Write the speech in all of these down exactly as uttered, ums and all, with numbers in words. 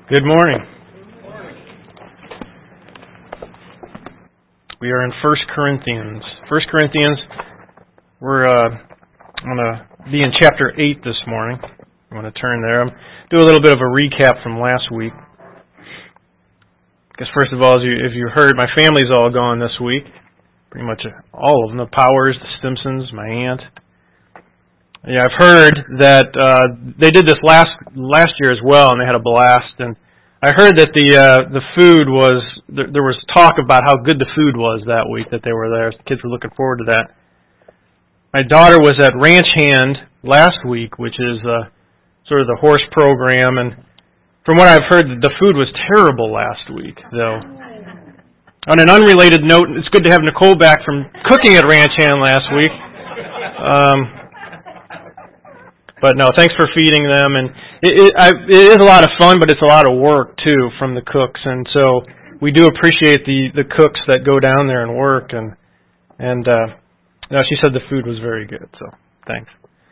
Good morning. We are in First Corinthians. First Corinthians, we're uh, going to be in chapter eight this morning. I'm going to turn there. I'm do a little bit of a recap from last week. Because first of all, as you, if you heard, my family's all gone this week. Pretty much all of them. The Powers, the Stimsons, my aunt. Yeah, I've heard that uh, they did this last last year as well, and they had a blast. And I heard that the uh, the food was there, there was talk about how good the food was that week that they were there. The kids were looking forward to that. My daughter was at Ranch Hand last week, which is uh, sort of the horse program, and from what I've heard, the food was terrible last week, though. On an unrelated note, it's good to have Nicole back from cooking at Ranch Hand last week. Um, But no, thanks for feeding them, and it, it, I, it is a lot of fun, but it's a lot of work too from the cooks, and so we do appreciate the, the cooks that go down there and work, and and uh, no, she said the food was very good, so thanks.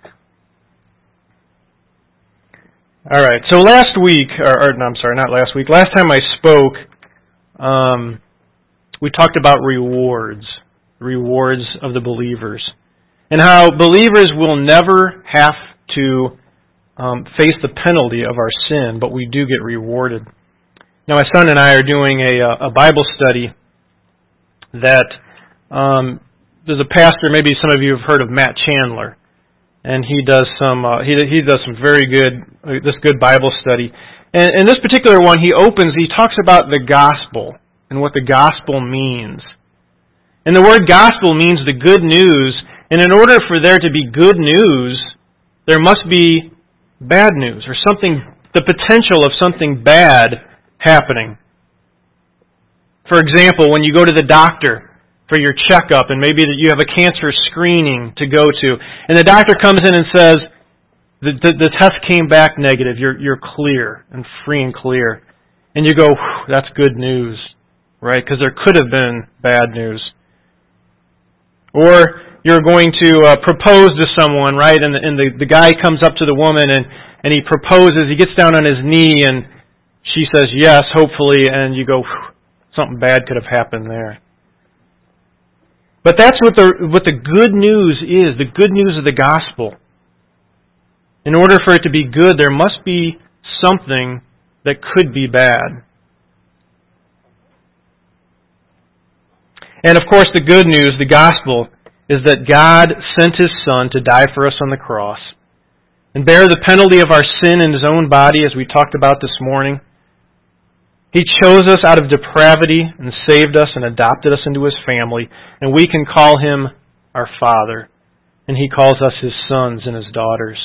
All right, so last week, or, or no, I'm sorry, not last week. Last time I spoke, um, we talked about rewards, rewards of the believers, and how believers will never have to um, face the penalty of our sin, but we do get rewarded. Now, my son and I are doing a, a Bible study that um, there's a pastor. Maybe some of you have heard of Matt Chandler, and he does some uh, he he does some very good uh, this good Bible study. And in this particular one, he opens he talks about the gospel and what the gospel means. And the word gospel means the good news. And in order for there to be good news, there must be bad news, or something, the potential of something bad happening. For example, when you go to the doctor for your checkup, and maybe that you have a cancer screening to go to, and the doctor comes in and says, the, the, the test came back negative, you're, you're clear, and free and clear. And you go, that's good news, right? Because there could have been bad news. Or you're going to uh, propose to someone, right? And, the, and the, the guy comes up to the woman and, and he proposes. He gets down on his knee and she says yes, hopefully, and you go, something bad could have happened there. But that's what the what the good news is, the good news of the gospel. In order for it to be good, there must be something that could be bad. And of course, the good news, the gospel, is that God sent His Son to die for us on the cross and bear the penalty of our sin in His own body, as we talked about this morning. He chose us out of depravity and saved us and adopted us into His family, and we can call Him our Father, and He calls us His sons and His daughters.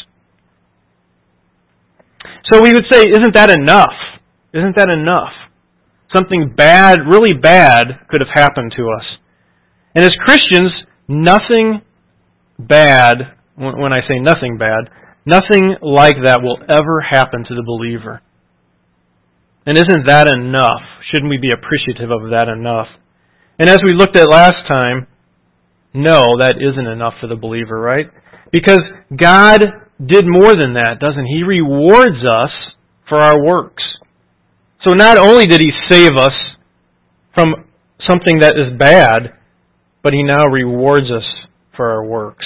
So we would say, isn't that enough? Isn't that enough? Something bad, really bad, could have happened to us. And as Christians, nothing bad, when I say nothing bad, nothing like that will ever happen to the believer. And isn't that enough? Shouldn't we be appreciative of that enough? And as we looked at last time, no, that isn't enough for the believer, right? Because God did more than that, doesn't He? He rewards us for our works. So not only did He save us from something that is bad, but He now rewards us for our works.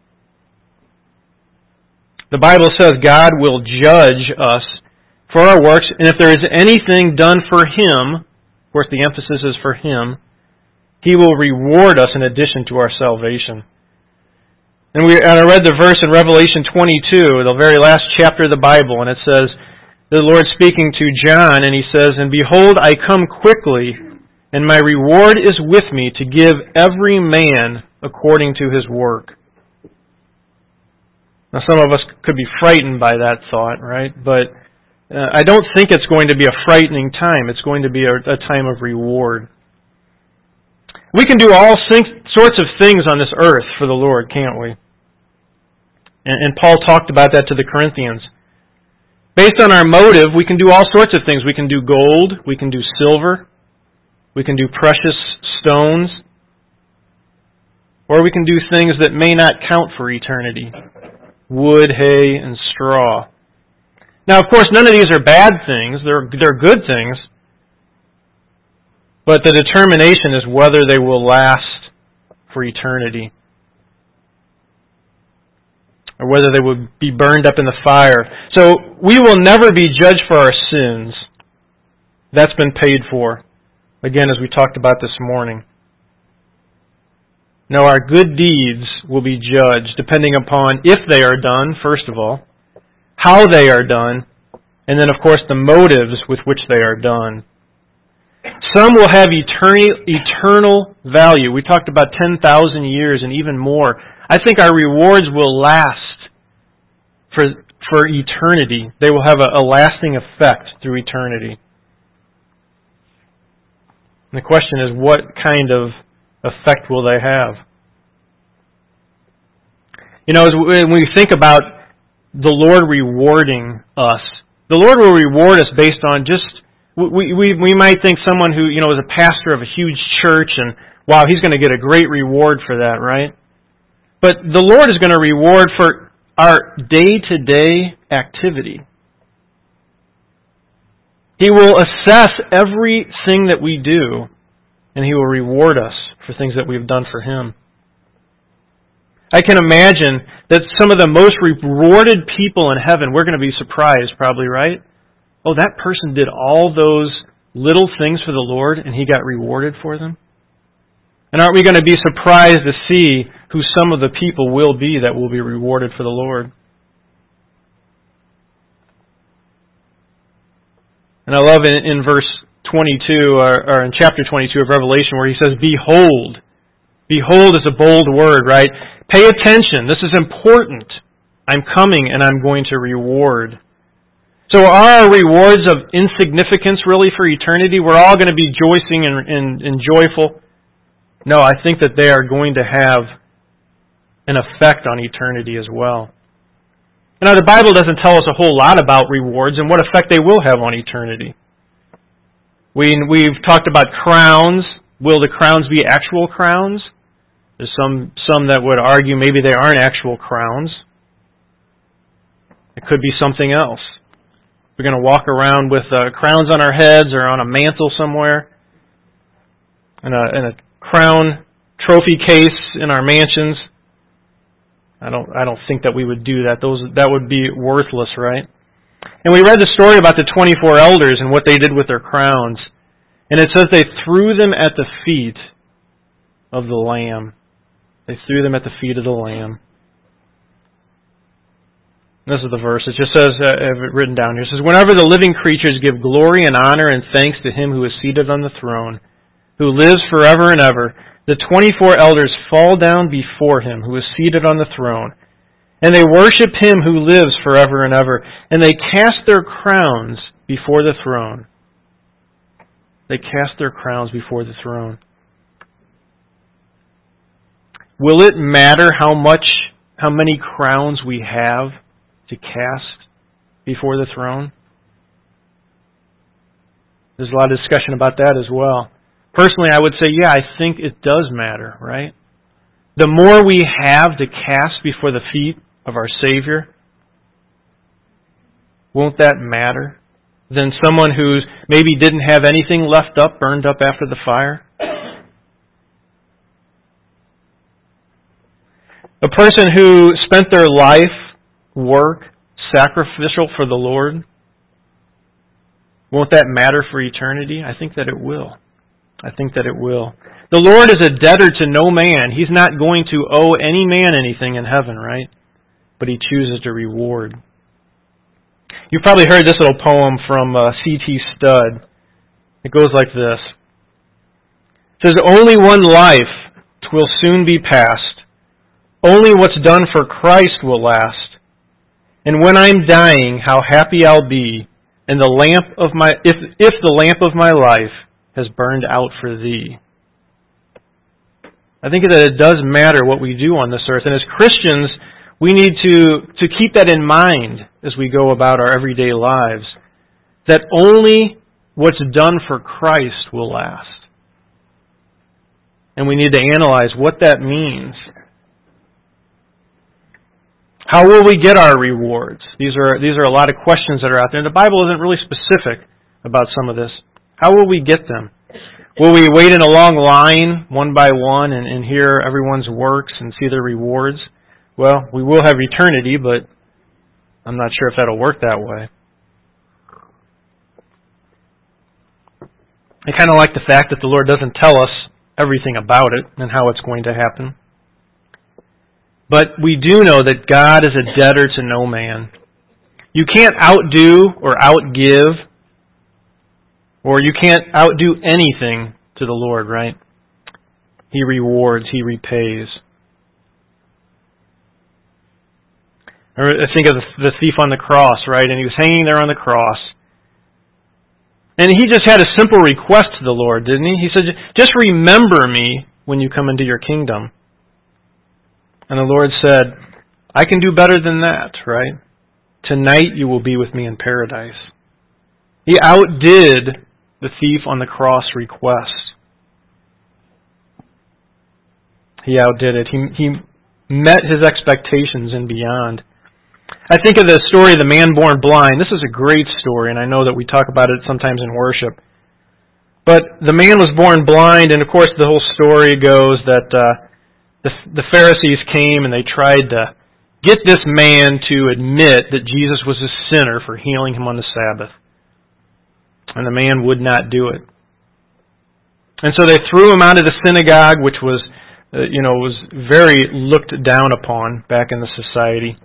The Bible says God will judge us for our works, and if there is anything done for Him, of course the emphasis is for Him, He will reward us in addition to our salvation. And, we, and I read the verse in Revelation twenty-two, the very last chapter of the Bible, and it says, the Lord speaking to John, and He says, "And behold, I come quickly, and my reward is with me to give every man according to his work." Now some of us could be frightened by that thought, right? But uh, I don't think it's going to be a frightening time. It's going to be a, a time of reward. We can do all sorts of things on this earth for the Lord, can't we? And, and Paul talked about that to the Corinthians. Based on our motive, we can do all sorts of things. We can do gold, we can do silver, we can do precious stones, or we can do things that may not count for eternity. Wood, hay, and straw. Now, of course, none of these are bad things. They're, they're good things. But the determination is whether they will last for eternity, or whether they will be burned up in the fire. So we will never be judged for our sins. That's been paid for, again, as we talked about this morning. No, our good deeds will be judged depending upon if they are done, first of all, how they are done, and then, of course, the motives with which they are done. Some will have eternal, eternal value. We talked about ten thousand years and even more. I think our rewards will last for, for eternity. They will have a, a lasting effect through eternity. And the question is, what kind of effect will they have? You know, as when we think about the Lord rewarding us, the Lord will reward us based on just, we we we might think someone who, you know, is a pastor of a huge church and, wow, he's going to get a great reward for that, right? But the Lord is going to reward for our day-to-day activity. He will assess everything that we do, and He will reward us for things that we've done for Him. I can imagine that some of the most rewarded people in heaven, we're going to be surprised probably, right? Oh, that person did all those little things for the Lord and he got rewarded for them? And aren't we going to be surprised to see who some of the people will be that will be rewarded for the Lord? And I love in, in verse twenty-two, or, or in chapter twenty-two of Revelation, where he says, "Behold." Behold is a bold word, right? Pay attention. This is important. I'm coming and I'm going to reward. So are our rewards of insignificance really for eternity? We're all going to be rejoicing and, and, and joyful. No, I think that they are going to have an effect on eternity as well. Now, the Bible doesn't tell us a whole lot about rewards and what effect they will have on eternity. We, we've talked about crowns. Will the crowns be actual crowns? There's some, some that would argue maybe they aren't actual crowns. It could be something else. We're going to walk around with uh, crowns on our heads or on a mantle somewhere, and a, and a crown trophy case in our mansions. I don't, I don't think that we would do that. Those, that would be worthless, right? And we read the story about the twenty-four elders and what they did with their crowns. And it says they threw them at the feet of the Lamb. They threw them at the feet of the Lamb. This is the verse. It just says, uh, I have it written down here. It says, "Whenever the living creatures give glory and honor and thanks to Him who is seated on the throne, who lives forever and ever, the twenty-four elders fall down before Him who is seated on the throne, and they worship Him who lives forever and ever, and they cast their crowns before the throne." They cast their crowns before the throne. Will it matter how much, how many crowns we have to cast before the throne? There's a lot of discussion about that as well. Personally, I would say, yeah, I think it does matter, right? The more we have to cast before the feet of our Savior, won't that matter? Than someone who maybe didn't have anything left up, burned up after the fire? A person who spent their life, work, sacrificial for the Lord, won't that matter for eternity? I think that it will. I think that it will. The Lord is a debtor to no man. He's not going to owe any man anything in heaven, right? But He chooses to reward. You've probably heard this little poem from uh, C T Studd. It goes like this. It says, "Only one life, 'twill soon be past. Only what's done for Christ will last. And when I'm dying, how happy I'll be, and the lamp of my if if the lamp of my life has burned out for Thee." I think that it does matter what we do on this earth, and as Christians, we need to, to keep that in mind as we go about our everyday lives, that only what's done for Christ will last. And we need to analyze what that means. How will we get our rewards? These are these are a lot of questions that are out there. The Bible isn't really specific about some of this. How will we get them? Will we wait in a long line, one by one, and, and hear everyone's works and see their rewards? Well, we will have eternity, but I'm not sure if that'll work that way. I kind of like the fact that the Lord doesn't tell us everything about it and how it's going to happen. But we do know that God is a debtor to no man. You can't outdo or outgive, or you can't outdo anything to the Lord, right? He rewards, He repays. I think of the thief on the cross, right? And he was hanging there on the cross. And he just had a simple request to the Lord, didn't he? He said, just remember me when you come into your kingdom. And the Lord said, I can do better than that, right? Tonight you will be with me in paradise. He outdid the thief on the cross request. He outdid it. He, he met his expectations and beyond. I think of the story of the man born blind. This is a great story, and I know that we talk about it sometimes in worship. But the man was born blind, and of course the whole story goes that uh, the, the Pharisees came and they tried to get this man to admit that Jesus was a sinner for healing him on the Sabbath. And the man would not do it. And so they threw him out of the synagogue, which was, uh, you know, was very looked down upon back in the society.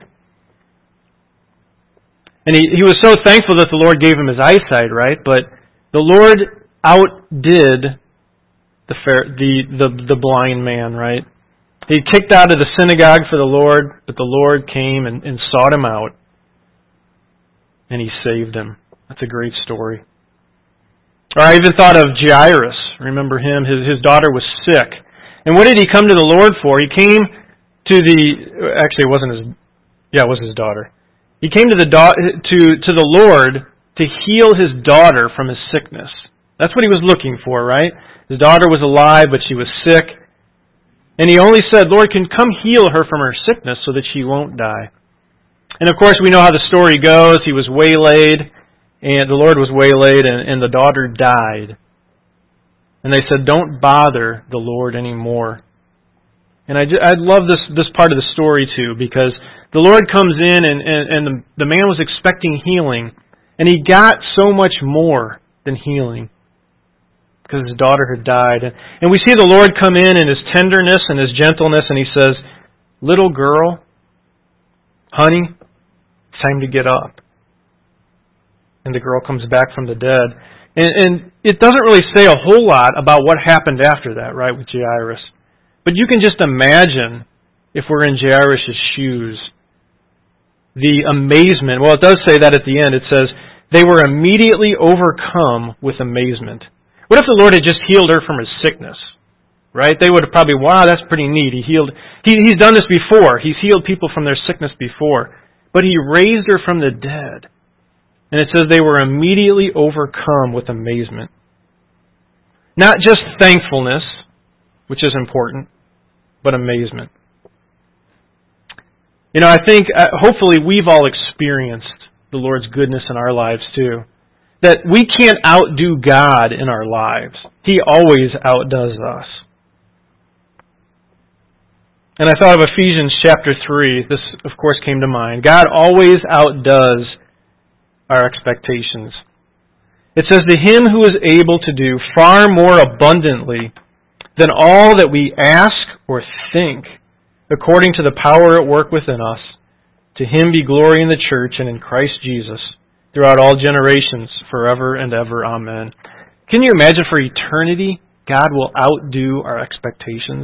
And he, he was so thankful that the Lord gave him his eyesight, right? But the Lord outdid the the the, the blind man, right? He kicked out of the synagogue for the Lord, but the Lord came and, and sought him out, and He saved him. That's a great story. Or I even thought of Jairus. Remember him? His his daughter was sick, and what did he come to the Lord for? He came to the actually it wasn't his yeah it was his daughter. He came to the to to the Lord to heal his daughter from his sickness. That's what he was looking for, right? His daughter was alive, but she was sick. And he only said, Lord, can come heal her from her sickness so that she won't die. And of course, we know how the story goes. He was waylaid, and the Lord was waylaid, and, and the daughter died. And they said, don't bother the Lord anymore. And I, I love this, this part of the story, too, because the Lord comes in, and, and, and the, the man was expecting healing, and he got so much more than healing because his daughter had died. And, and we see the Lord come in in His tenderness and His gentleness, and He says, little girl, honey, it's time to get up. And the girl comes back from the dead. And, and it doesn't really say a whole lot about what happened after that, right, with Jairus. But you can just imagine, if we're in Jairus' shoes, the amazement. Well, it does say that at the end. It says, they were immediately overcome with amazement. What if the Lord had just healed her from his sickness? Right? They would have probably, wow, that's pretty neat. He healed. He, he's done this before. He's healed people from their sickness before. But He raised her from the dead. And it says they were immediately overcome with amazement. Not just thankfulness, which is important, but amazement. You know, I think, uh, hopefully we've all experienced the Lord's goodness in our lives too. That we can't outdo God in our lives. He always outdoes us. And I thought of Ephesians chapter three. This, of course, came to mind. God always outdoes our expectations. It says, to Him who is able to do far more abundantly than all that we ask or think, according to the power at work within us, to Him be glory in the church and in Christ Jesus, throughout all generations, forever and ever. Amen. Can you imagine for eternity, God will outdo our expectations?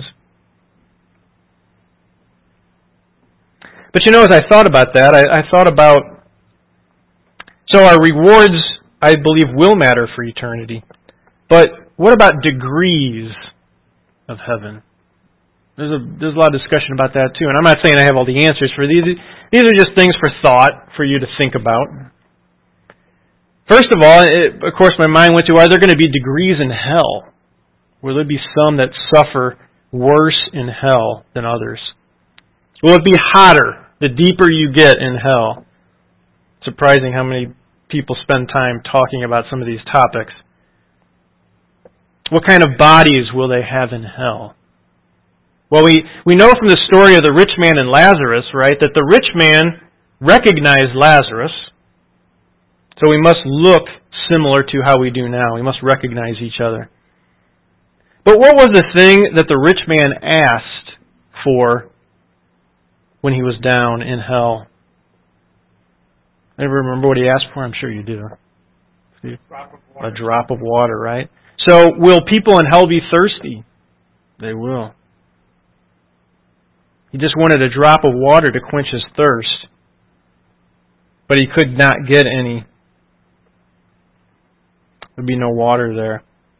But you know, as I thought about that, I, I thought about, so our rewards, I believe, will matter for eternity. But what about degrees of heaven? There's a there's a lot of discussion about that too, and I'm not saying I have all the answers for these. These are just things for thought, for you to think about. First of all, it, of course, my mind went to, are there going to be degrees in hell? Will there be some that suffer worse in hell than others? Will it be hotter the deeper you get in hell. Surprising how many people spend time talking about some of these topics. What kind of bodies will they have in hell? Well, we, we know from the story of the rich man and Lazarus, right, that the rich man recognized Lazarus, so we must look similar to how we do now. We must recognize each other. But what was the thing that the rich man asked for when he was down in hell? Ever remember what he asked for? I'm sure you do. Drop of water. A drop of water, right? So, will people in hell be thirsty? They will. He just wanted a drop of water to quench his thirst. But he could not get any. There'd be no water there.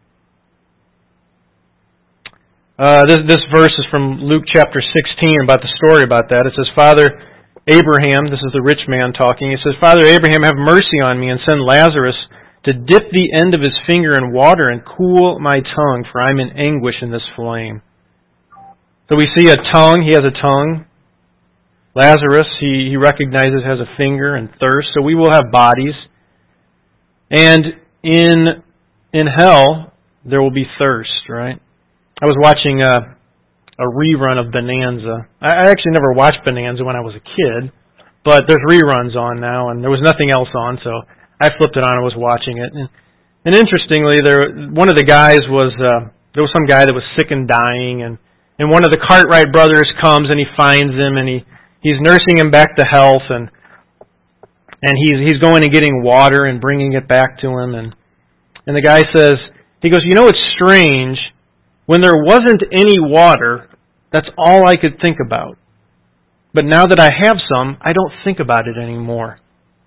Uh, this, this verse is from Luke chapter sixteen, about the story about that. It says, Father Abraham, this is the rich man talking, he says, Father Abraham, have mercy on me and send Lazarus to dip the end of his finger in water and cool my tongue, for I'm in anguish in this flame. So we see a tongue, he has a tongue. Lazarus, he, he recognizes has a finger and thirst, so we will have bodies. And in in hell, there will be thirst, right? I was watching a, a rerun of Bonanza. I actually never watched Bonanza when I was a kid, but there's reruns on now, and there was nothing else on, so I flipped it on and was watching it. And, and interestingly, there one of the guys was, uh, there was some guy that was sick and dying, and, and one of the Cartwright brothers comes and he finds him, and he, he's nursing him back to health, and and he's he's going and getting water and bringing it back to him, and and the guy says, he goes, you know, it's strange, when there wasn't any water, that's all I could think about. But now that I have some, I don't think about it anymore.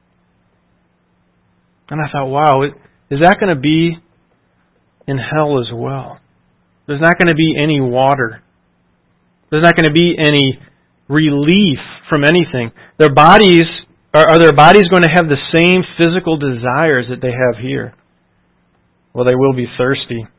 And I thought, wow, is that going to be in hell as well? There's not going to be any water. There's not going to be any relief from anything. Their bodies, are, are their bodies going to have the same physical desires that they have here? Well, they will be thirsty.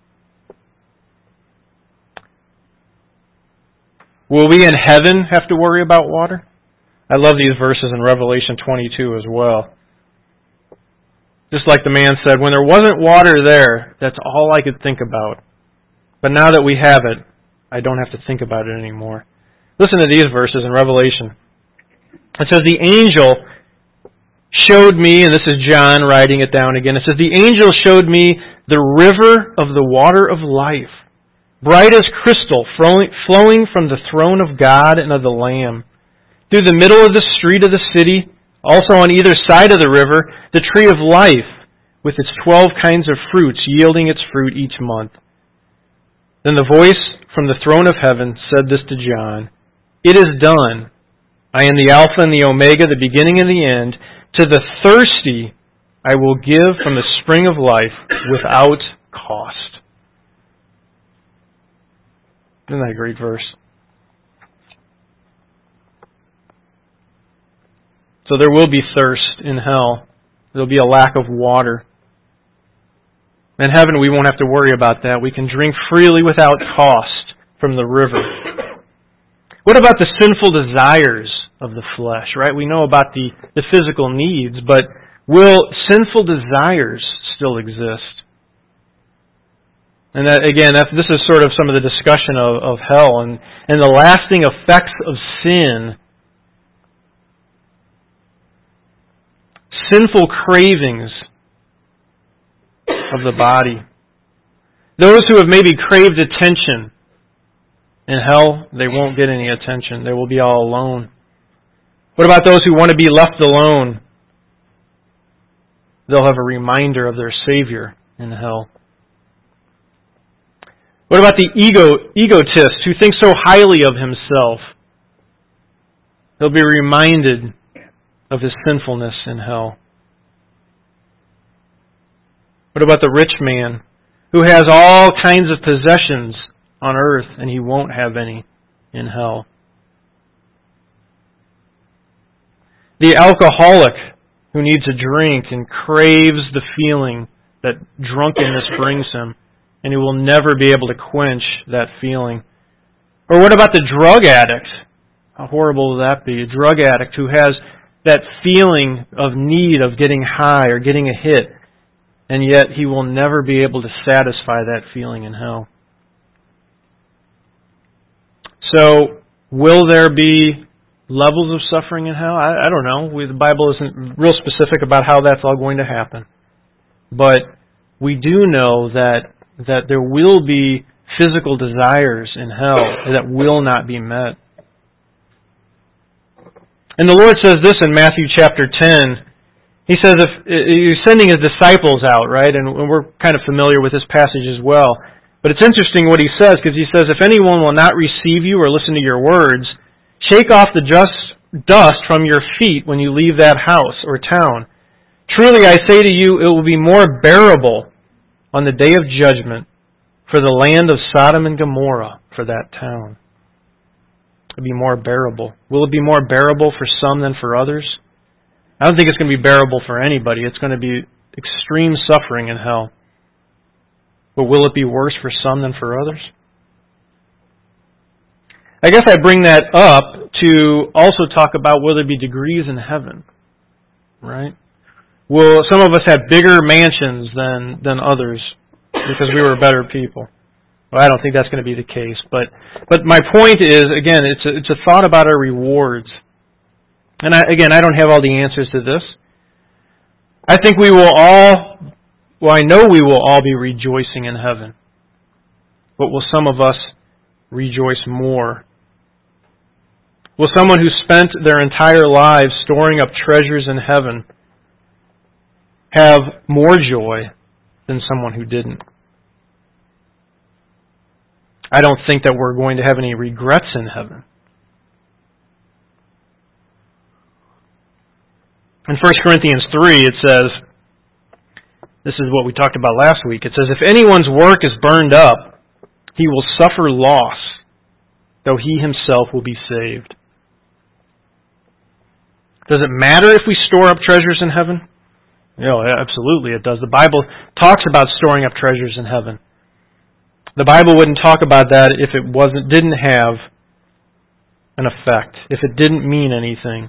Will we in heaven have to worry about water? I love these verses in Revelation twenty-two as well. Just like the man said, when there wasn't water there, that's all I could think about. But now that we have it, I don't have to think about it anymore. Listen to these verses in Revelation. It says, the angel showed me, and this is John writing it down again, it says, the angel showed me the river of the water of life, bright as crystal, flowing from the throne of God and of the Lamb. Through the middle of the street of the city, also on either side of the river, the tree of life, with its twelve kinds of fruits, yielding its fruit each month. Then the voice from the throne of heaven said this to John, it is done. I am the Alpha and the Omega, the beginning and the end. To the thirsty I will give from the spring of life without cost. Isn't that a great verse? So there will be thirst in hell. There will be a lack of water. In heaven we won't have to worry about that. We can drink freely without cost from the river. What about the sinful desires of the flesh, right? We know about the, the physical needs, but will sinful desires still exist? And that, again, that's, this is sort of some of the discussion of, of hell and, and the lasting effects of sin. Sinful cravings of the body. Those who have maybe craved attention, in hell, they won't get any attention. They will be all alone. What about those who want to be left alone? They'll have a reminder of their Savior in hell. What about the ego, egotist who thinks so highly of himself? He'll be reminded of his sinfulness in hell. What about the rich man who has all kinds of possessions on earth and he won't have any in hell? The alcoholic who needs a drink and craves the feeling that drunkenness brings him, and he will never be able to quench that feeling. Or what about the drug addict? How horrible will that be? A drug addict who has that feeling of need of getting high or getting a hit, and yet he will never be able to satisfy that feeling in hell. So, will there be levels of suffering in hell? I, I don't know. We, the Bible isn't real specific about how that's all going to happen. But we do know that that there will be physical desires in hell that will not be met. And the Lord says this in Matthew chapter ten. He says, if He's sending His disciples out, right? And we're kind of familiar with this passage as well. But it's interesting what He says, because He says, if anyone will not receive you or listen to your words, shake off the just dust from your feet when you leave that house or town. Truly I say to you, it will be more bearable on the day of judgment for the land of Sodom and Gomorrah, for that town. It will be more bearable. Will it be more bearable for some than for others? I don't think it's going to be bearable for anybody. It's going to be extreme suffering in hell. But will it be worse for some than for others? I guess I bring that up to also talk about will there be degrees in heaven, right? Will some of us have bigger mansions than than others because we were better people? Well, I don't think that's going to be the case. But but my point is, again, it's a, it's a thought about our rewards. And I, again, I don't have all the answers to this. I think we will all, well, I know we will all be rejoicing in heaven. But will some of us rejoice more? Will someone who spent their entire lives storing up treasures in heaven have more joy than someone who didn't? I don't think that we're going to have any regrets in heaven. In First Corinthians three, it says, this is what we talked about last week, it says, if anyone's work is burned up, he will suffer loss, though he himself will be saved. Does it matter if we store up treasures in heaven? No, absolutely it does. The Bible talks about storing up treasures in heaven. The Bible wouldn't talk about that if it wasn't didn't have an effect, if it didn't mean anything.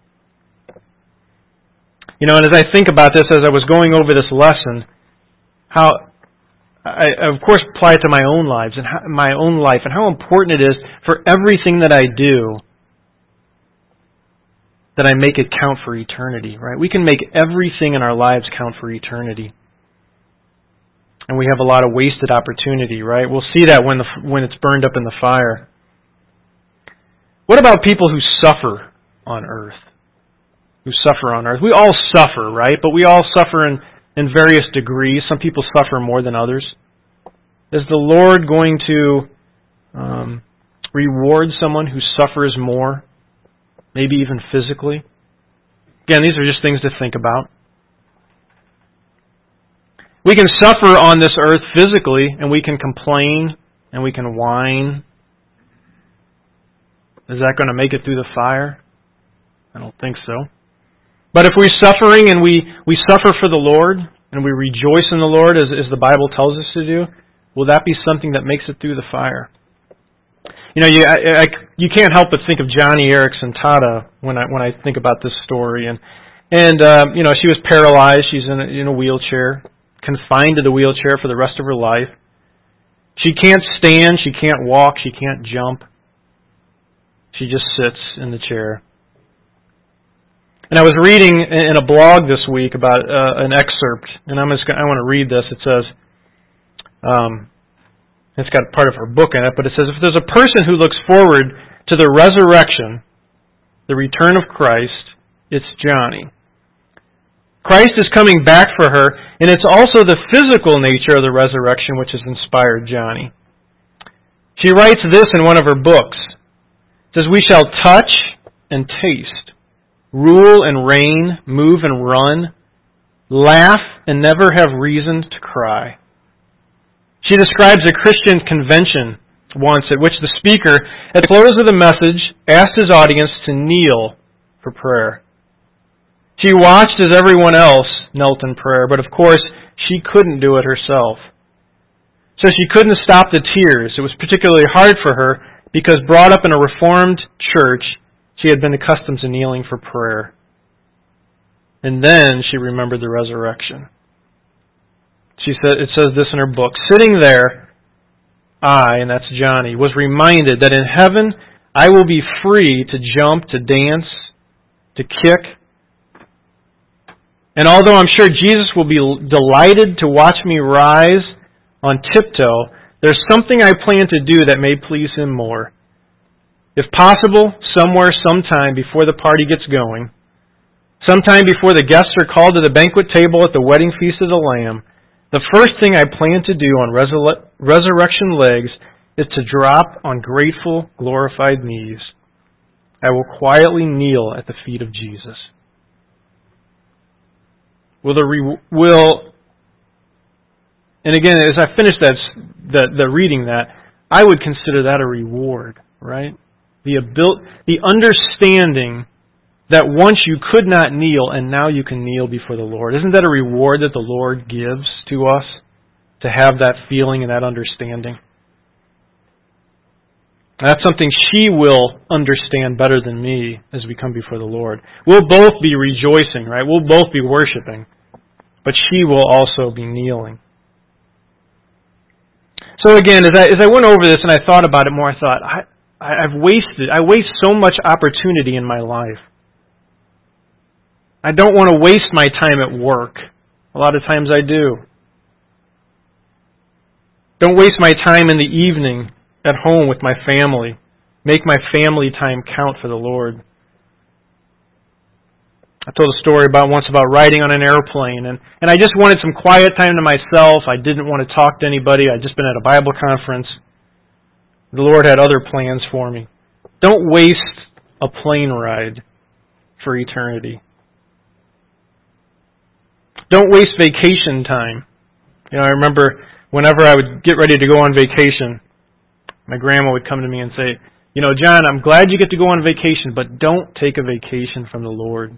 You know, and as I think about this, as I was going over this lesson, how I, of course, apply it to my own lives and how, my own life, and how important it is for everything that I do that I make it count for eternity. Right? We can make everything in our lives count for eternity, and we have a lot of wasted opportunity. Right? We'll see that when the when it's burned up in the fire. What about people who suffer on earth? Who suffer on earth? We all suffer, right? But we all suffer in, in various degrees. Some people suffer more than others. Is the Lord going to um, reward someone who suffers more? Maybe even physically? Again, these are just things to think about. We can suffer on this earth physically, and we can complain, and we can whine. Is that going to make it through the fire? I don't think so. But if we're suffering and we, we suffer for the Lord and we rejoice in the Lord as, as the Bible tells us to do, will that be something that makes it through the fire? You know, you I, I, you can't help but think of Joni Eareckson Tada when I when I think about this story. And and um, you know, she was paralyzed. She's in a, in a wheelchair, confined to the wheelchair for the rest of her life. She can't stand. She can't walk. She can't jump. She just sits in the chair. And I was reading in a blog this week about uh, an excerpt, and I'm just gonna, I want to read this. It says, um, it's got part of her book in it, but it says, if there's a person who looks forward to the resurrection, the return of Christ, it's Joni. Christ is coming back for her, and it's also the physical nature of the resurrection which has inspired Joni. She writes this in one of her books. It says, we shall touch and taste, rule and reign, move and run, laugh and never have reason to cry. She describes a Christian convention once at which the speaker, at the close of the message, asked his audience to kneel for prayer. She watched as everyone else knelt in prayer, but of course she couldn't do it herself. So she couldn't stop the tears. It was particularly hard for her because brought up in a Reformed church, she had been accustomed to kneeling for prayer. And then she remembered the resurrection. She said, it says this in her book, sitting there, I, and that's Johnny, was reminded that in heaven I will be free to jump, to dance, to kick. And although I'm sure Jesus will be delighted to watch me rise on tiptoe, there's something I plan to do that may please Him more. If possible, somewhere, sometime before the party gets going, sometime before the guests are called to the banquet table at the wedding feast of the Lamb, the first thing I plan to do on resur- resurrection legs is to drop on grateful, glorified knees. I will quietly kneel at the feet of Jesus. Will the re- will and again, as I finish that the, the reading that, I would consider that a reward, right? The abil- the understanding that once you could not kneel and now you can kneel before the Lord. Isn't that a reward that the Lord gives to us to have that feeling and that understanding? And that's something she will understand better than me as we come before the Lord. We'll both be rejoicing, right? We'll both be worshiping, but she will also be kneeling. So again, as I as I went over this and I thought about it more, I thought, I, I've wasted, I waste so much opportunity in my life. I don't want to waste my time at work. A lot of times I do. Don't waste my time in the evening at home with my family. Make my family time count for the Lord. I told a story about once about riding on an airplane, and, and I just wanted some quiet time to myself. I didn't want to talk to anybody. I'd just been at a Bible conference. The Lord had other plans for me. Don't waste a plane ride for eternity. Don't waste vacation time. You know, I remember whenever I would get ready to go on vacation, my grandma would come to me and say, you know, John, I'm glad you get to go on vacation, but don't take a vacation from the Lord.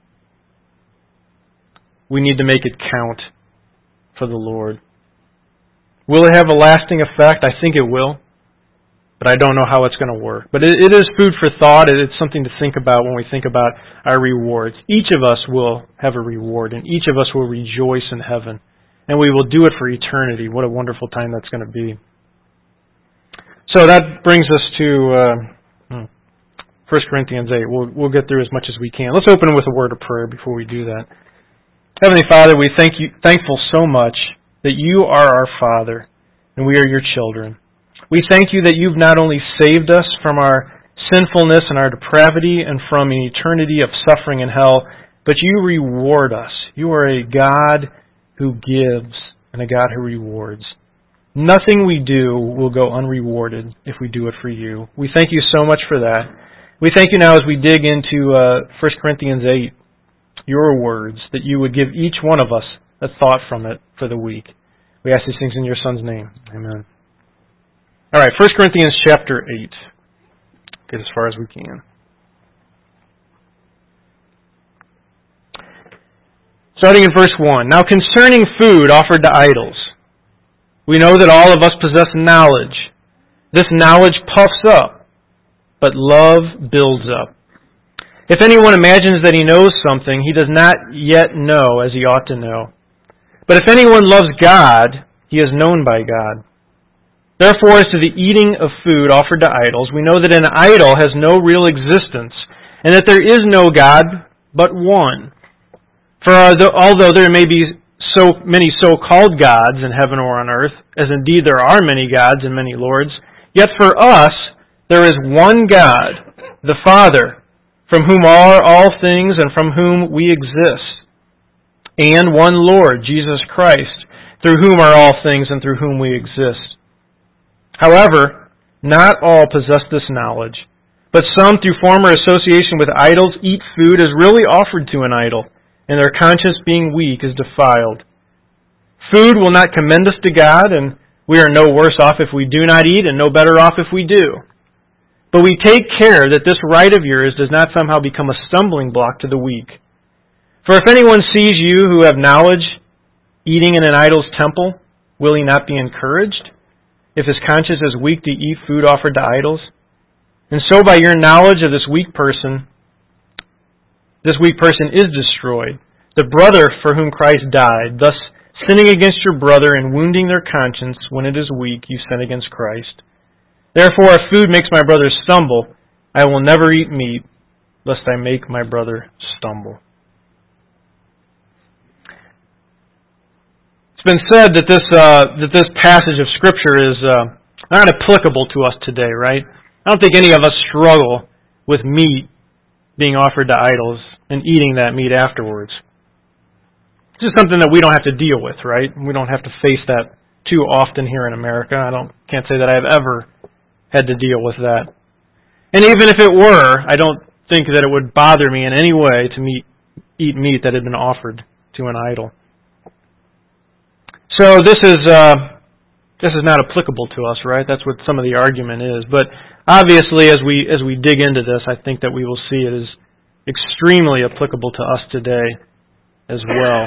We need to make it count for the Lord. Will it have a lasting effect? I think it will, but I don't know how it's going to work. But it, it is food for thought. It's something to think about when we think about our rewards. Each of us will have a reward, and each of us will rejoice in heaven, and we will do it for eternity. What a wonderful time that's going to be. So that brings us to uh, First Corinthians eight. We'll, we'll get through as much as we can. Let's open with a word of prayer before we do that. Heavenly Father, we thank you, thankful so much that you are our Father and we are your children. We thank you that you've not only saved us from our sinfulness and our depravity and from an eternity of suffering in hell, but you reward us. You are a God who gives and a God who rewards. Nothing we do will go unrewarded if we do it for you. We thank you so much for that. We thank you now as we dig into uh, First Corinthians eight, your words, that you would give each one of us a thought from it for the week. We ask these things in your Son's name. Amen. All right, First Corinthians chapter eight. Get as far as we can. Starting in verse one. Now concerning food offered to idols, we know that all of us possess knowledge. This knowledge puffs up, but love builds up. If anyone imagines that he knows something, he does not yet know as he ought to know. But if anyone loves God, he is known by God. Therefore, as to the eating of food offered to idols, we know that an idol has no real existence, and that there is no God but one. For although there may be so many so-called gods in heaven or on earth, as indeed there are many gods and many lords, yet for us there is one God, the Father, from whom are all things and from whom we exist, and one Lord, Jesus Christ, through whom are all things and through whom we exist. However, not all possess this knowledge, but some through former association with idols eat food as really offered to an idol, and their conscience being weak is defiled. Food will not commend us to God, and we are no worse off if we do not eat and no better off if we do. But we take care that this right of yours does not somehow become a stumbling block to the weak. For if anyone sees you who have knowledge eating in an idol's temple, will he not be encouraged, if his conscience is weak to eat food offered to idols? And so by your knowledge of this weak person, this weak person is destroyed. The brother for whom Christ died, thus sinning against your brother and wounding their conscience when it is weak, you sin against Christ. Therefore, if food makes my brother stumble, I will never eat meat, lest I make my brother stumble. It's been said that this uh, that this passage of Scripture is uh, not applicable to us today, right? I don't think any of us struggle with meat being offered to idols and eating that meat afterwards. This is something that we don't have to deal with, right? We don't have to face that too often here in America. I don't can't say that I've ever had to deal with that. And even if it were, I don't think that it would bother me in any way to meet, eat meat that had been offered to an idol. So this is uh, this is not applicable to us, right? That's what some of the argument is. But obviously, as we as we dig into this, I think that we will see it is extremely applicable to us today as well.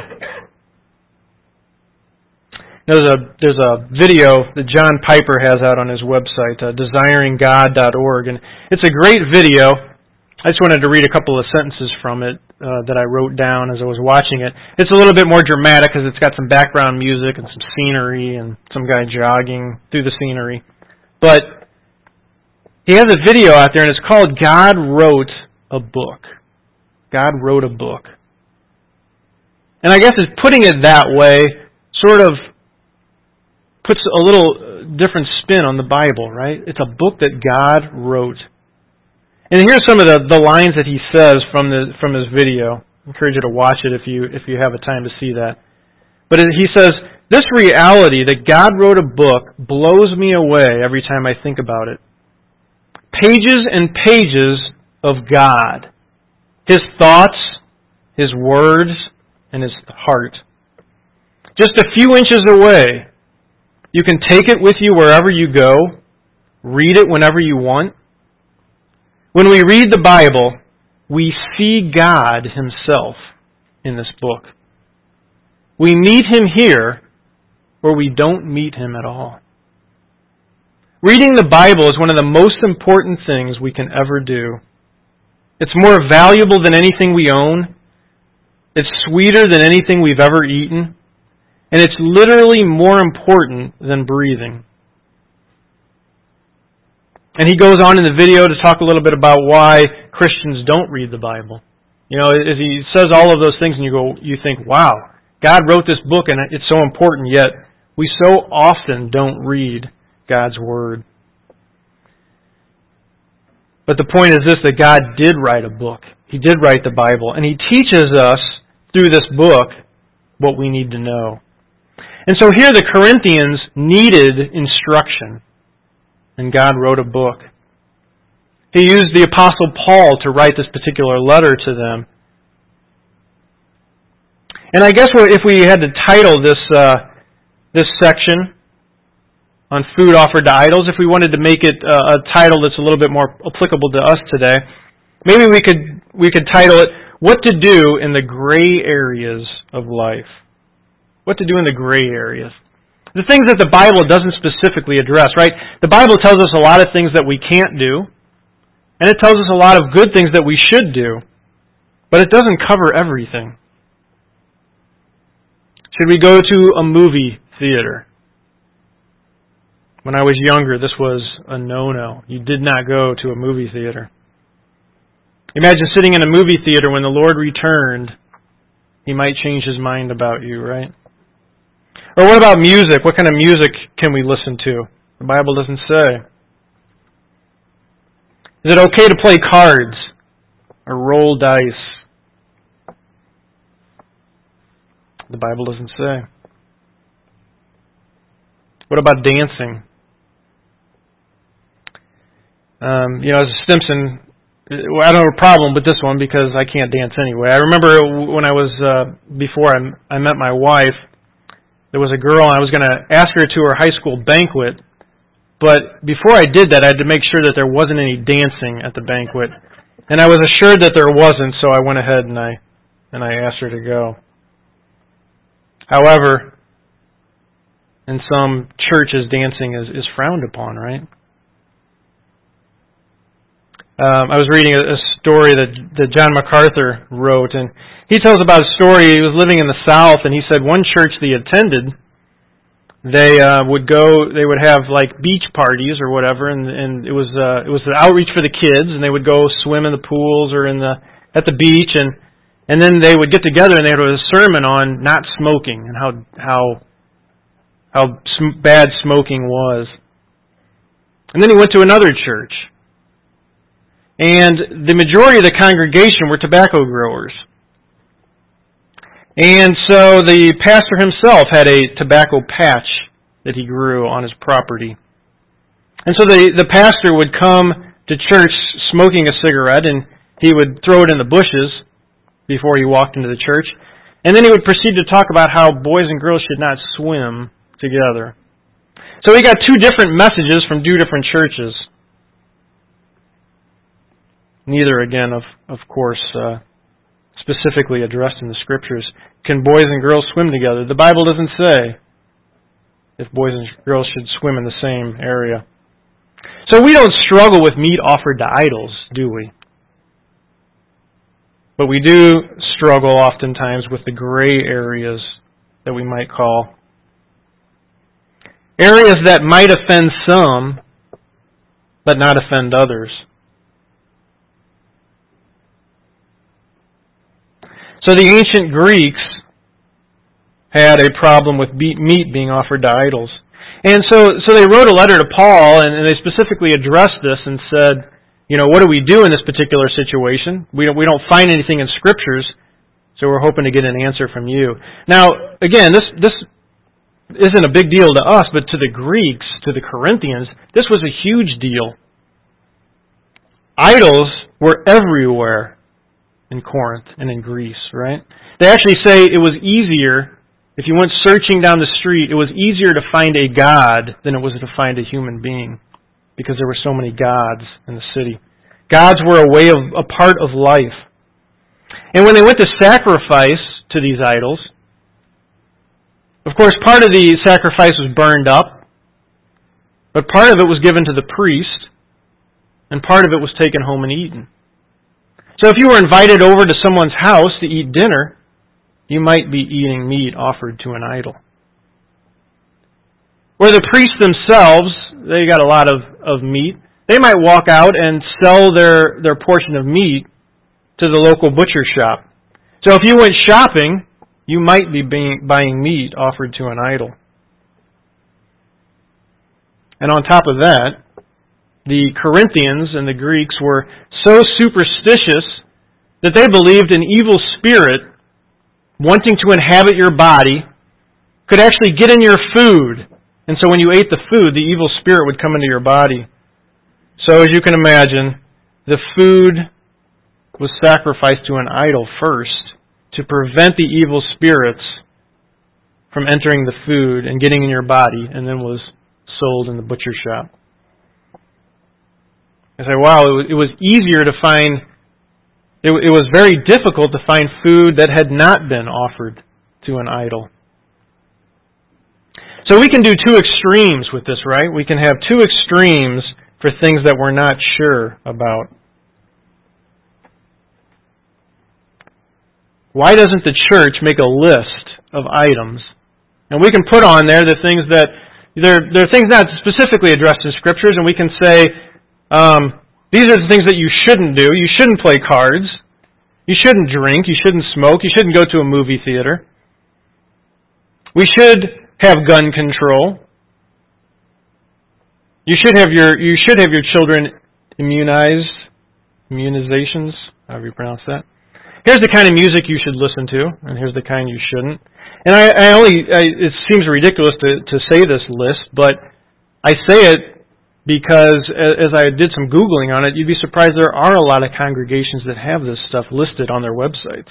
There's a there's a video that John Piper has out on his website, uh, desiring god dot org, and it's a great video. I just wanted to read a couple of sentences from it uh, that I wrote down as I was watching it. It's a little bit more dramatic because it's got some background music and some scenery and some guy jogging through the scenery. But he has a video out there, and it's called God Wrote a Book. God wrote a book. And I guess it's putting it that way sort of puts a little different spin on the Bible, right? It's a book that God wrote. And here's some of the, the lines that he says from the from his video. I encourage you to watch it if you if you have a time to see that. But he says, this reality that God wrote a book blows me away every time I think about it. Pages and pages of God. His thoughts, His words, and His heart. Just a few inches away. You can take it with you wherever you go. Read it whenever you want. When we read the Bible, we see God Himself in this book. We meet Him here where we don't meet Him at all. Reading the Bible is one of the most important things we can ever do. It's more valuable than anything we own. It's sweeter than anything we've ever eaten. And it's literally more important than breathing. And he goes on in the video to talk a little bit about why Christians don't read the Bible. You know, as he says all of those things, and you go, you think, wow, God wrote this book and it's so important, yet we so often don't read God's Word. But the point is this, that God did write a book. He did write the Bible, and He teaches us through this book what we need to know. And so here the Corinthians needed instruction, and God wrote a book. He used the Apostle Paul to write this particular letter to them. And I guess if we had to title this uh, this section on food offered to idols, if we wanted to make it uh, a title that's a little bit more applicable to us today, maybe we could we could title it, What to Do in the Gray Areas of Life. What to do in the gray areas. The things that the Bible doesn't specifically address, right? The Bible tells us a lot of things that we can't do, and it tells us a lot of good things that we should do, but it doesn't cover everything. Should we go to a movie theater? When I was younger, this was a no-no. You did not go to a movie theater. Imagine sitting in a movie theater when the Lord returned. He might change His mind about you, right? Or what about music? What kind of music can we listen to? The Bible doesn't say. Is it okay to play cards or roll dice? The Bible doesn't say. What about dancing? Um, you know, as a Stimson, I don't have a problem with this one because I can't dance anyway. I remember when I was, uh, before I, I met my wife, there was a girl and I was going to ask her to her high school banquet, but before I did that, I had to make sure that there wasn't any dancing at the banquet. And I was assured that there wasn't, so I went ahead and I, and I asked her to go. However, in some churches, dancing is, is frowned upon, right? Um, I was reading a, a story that, that John MacArthur wrote, and he tells about a story. He was living in the South, and he said one church that he attended, they uh, would go, they would have like beach parties or whatever, and, and it was uh, it was the outreach for the kids, and they would go swim in the pools or in the at the beach, and and then they would get together and they had a sermon on not smoking and how how how sm- bad smoking was. And then he went to another church. And the majority of the congregation were tobacco growers. And so the pastor himself had a tobacco patch that he grew on his property. And so the, the pastor would come to church smoking a cigarette, and he would throw it in the bushes before he walked into the church. And then he would proceed to talk about how boys and girls should not swim together. So he got two different messages from two different churches. Neither, again, of of course, uh, specifically addressed in the Scriptures. Can boys and girls swim together? The Bible doesn't say if boys and girls should swim in the same area. So we don't struggle with meat offered to idols, do we? But we do struggle oftentimes with the gray areas that we might call. Areas that might offend some, but not offend others. So the ancient Greeks had a problem with meat being offered to idols. And so so they wrote a letter to Paul, and, and they specifically addressed this and said, you know, what do we do in this particular situation? We don't, we don't find anything in Scriptures, so we're hoping to get an answer from you. Now, again, this this isn't a big deal to us, but to the Greeks, to the Corinthians, this was a huge deal. Idols were everywhere in Corinth and in Greece, right? They actually say it was easier, if you went searching down the street, it was easier to find a god than it was to find a human being, because there were so many gods in the city. Gods were a way of a part of life. And when they went to sacrifice to these idols, of course, part of the sacrifice was burned up, but part of it was given to the priest, and part of it was taken home and eaten. So if you were invited over to someone's house to eat dinner, you might be eating meat offered to an idol. Or the priests themselves, they got a lot of, of meat. They might walk out and sell their, their portion of meat to the local butcher shop. So if you went shopping, you might be being, buying meat offered to an idol. And on top of that, the Corinthians and the Greeks were so superstitious that they believed an evil spirit wanting to inhabit your body could actually get in your food. And so when you ate the food, the evil spirit would come into your body. So as you can imagine, the food was sacrificed to an idol first to prevent the evil spirits from entering the food and getting in your body, and then was sold in the butcher shop. I say, wow, it was easier to find, it was very difficult to find food that had not been offered to an idol. So we can do two extremes with this, right? We can have two extremes for things that we're not sure about. Why doesn't the church make a list of items? And we can put on there the things that, there, there are things not specifically addressed in Scriptures, and we can say, um, these are the things that you shouldn't do. You shouldn't play cards. You shouldn't drink. You shouldn't smoke. You shouldn't go to a movie theater. We should have gun control. You should have your you should have your children immunized, immunizations, however you pronounce that. Here's the kind of music you should listen to, and here's the kind you shouldn't. And I, I only I, it seems ridiculous to, to say this list, but I say it because as I did some Googling on it, you'd be surprised there are a lot of congregations that have this stuff listed on their websites.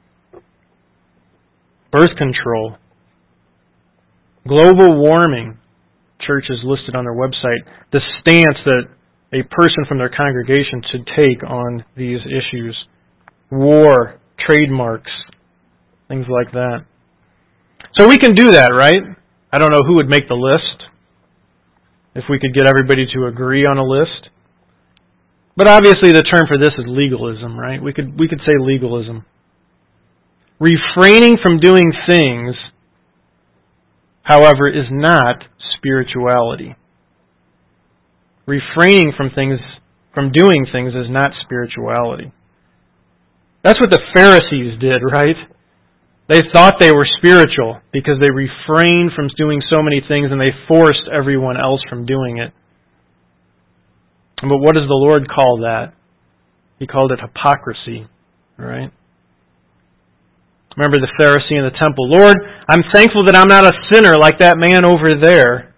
Birth control, global warming, churches listed on their website, the stance that a person from their congregation should take on these issues, war, trademarks, things like that. So we can do that, right? I don't know who would make the list, if we could get everybody to agree on a list. But obviously the term for this is legalism, right? We could we could say legalism. Refraining from doing things, however, is not spirituality. Refraining from things, from doing things is not spirituality. That's what the Pharisees did, right? They thought they were spiritual because they refrained from doing so many things and they forced everyone else from doing it. But what does the Lord call that? He called it hypocrisy, right? Remember the Pharisee in the temple. Lord, I'm thankful that I'm not a sinner like that man over there.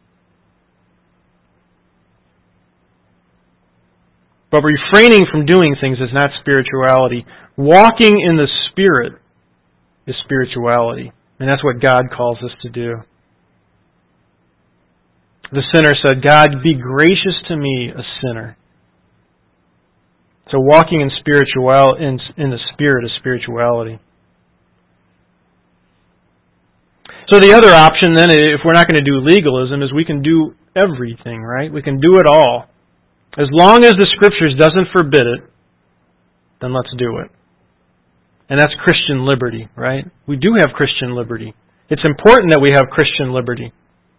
But refraining from doing things is not spirituality. Walking in the Spirit is spirituality. And that's what God calls us to do. The sinner said, God, be gracious to me, a sinner. So walking in spiritual in, in the Spirit is spirituality. So the other option then, if we're not going to do legalism, is we can do everything, right? We can do it all. As long as the Scriptures doesn't forbid it, then let's do it. And that's Christian liberty, right? We do have Christian liberty. It's important that we have Christian liberty.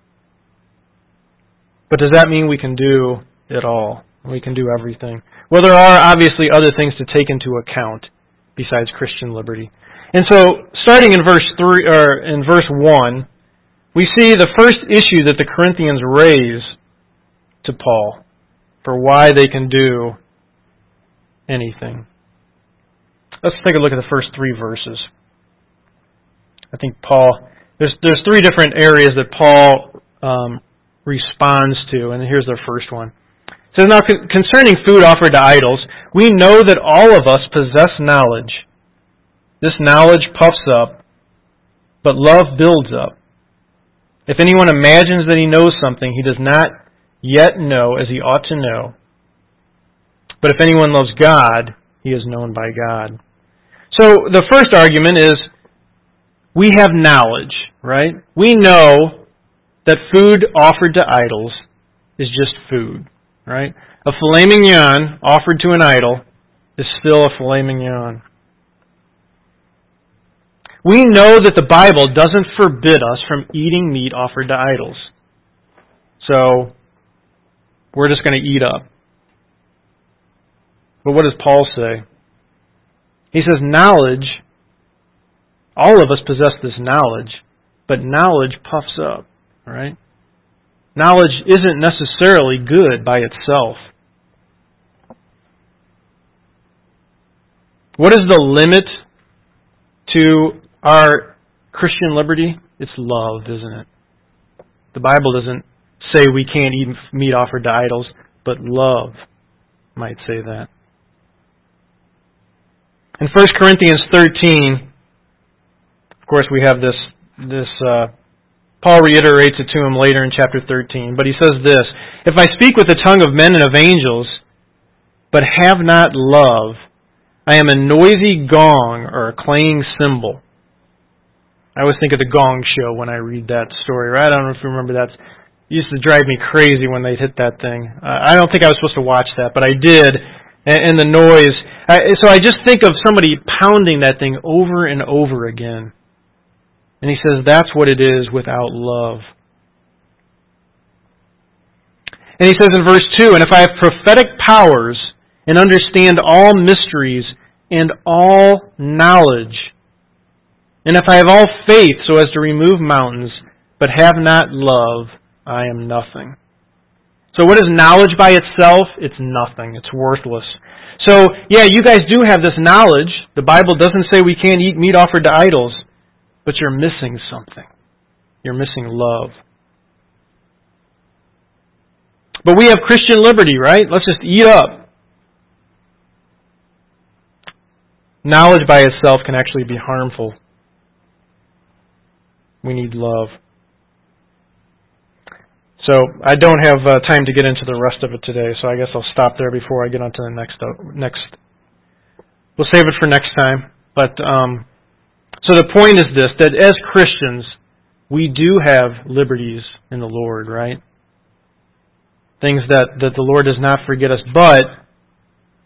But does that mean we can do it all? We can do everything? Well, there are obviously other things to take into account besides Christian liberty. And so, starting in verse three or in verse one, we see the first issue that the Corinthians raise to Paul for why they can do anything. Let's take a look at the first three verses. I think Paul, there's there's three different areas that Paul um, responds to, and here's the first one. It says, now concerning food offered to idols, we know that all of us possess knowledge. This knowledge puffs up, but love builds up. If anyone imagines that he knows something, he does not yet know as he ought to know. But if anyone loves God, he is known by God. So the first argument is we have knowledge, right? We know that food offered to idols is just food, right? A filet mignon offered to an idol is still a filet mignon. We know that the Bible doesn't forbid us from eating meat offered to idols. So, we're just going to eat up. But what does Paul say? He says knowledge, all of us possess this knowledge, but knowledge puffs up, right? Knowledge isn't necessarily good by itself. What is the limit to our Christian liberty? It's love, isn't it? The Bible doesn't say we can't eat meat offered to idols, but love might say that. In First Corinthians thirteen, of course we have this, this uh, Paul reiterates it to him later in chapter thirteen, but he says this, if I speak with the tongue of men and of angels, but have not love, I am a noisy gong or a clanging cymbal. I always think of the Gong Show when I read that story, right? I don't know if you remember that. It used to drive me crazy when they'd hit that thing. Uh, I don't think I was supposed to watch that, but I did. And, and the noise. I, so I just think of somebody pounding that thing over and over again. And he says that's what it is without love. And he says in verse two, and if I have prophetic powers and understand all mysteries and all knowledge, and if I have all faith so as to remove mountains, but have not love, I am nothing. So what is knowledge by itself? It's nothing. It's worthless. So, yeah, you guys do have this knowledge. The Bible doesn't say we can't eat meat offered to idols, but you're missing something. You're missing love. But we have Christian liberty, right? Let's just eat up. Knowledge by itself can actually be harmful. We need love. So I don't have uh, time to get into the rest of it today, so I guess I'll stop there before I get on to the next. Uh, next. We'll save it for next time. But um, so the point is this, that as Christians, we do have liberties in the Lord, right? Things that, that the Lord does not forget us, but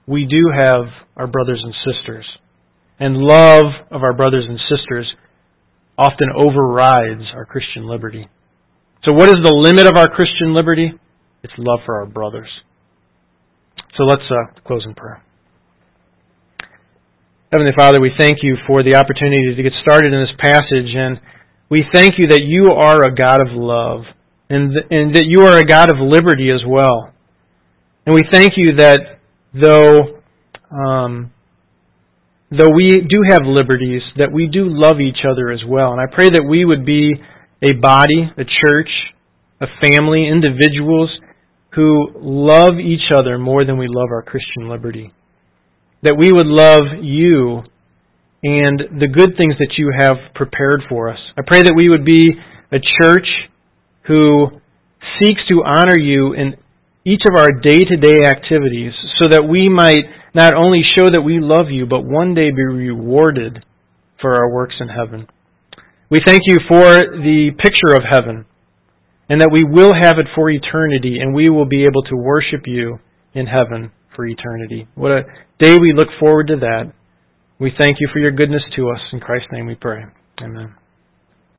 we do have our brothers and sisters. And love of our brothers and sisters often overrides our Christian liberty. So what is the limit of our Christian liberty? It's love for our brothers. So let's uh, close in prayer. Heavenly Father, we thank you for the opportunity to get started in this passage, and we thank you that you are a God of love, and, th- and that you are a God of liberty as well. And we thank you that though um, though we do have liberties, that we do love each other as well. And I pray that we would be a body, a church, a family, individuals who love each other more than we love our Christian liberty. That we would love you and the good things that you have prepared for us. I pray that we would be a church who seeks to honor you in each of our day-to-day activities so that we might not only show that we love you, but one day be rewarded for our works in heaven. We thank you for the picture of heaven, and that we will have it for eternity, and we will be able to worship you in heaven for eternity. What a day we look forward to that. We thank you for your goodness to us. In Christ's name we pray. Amen.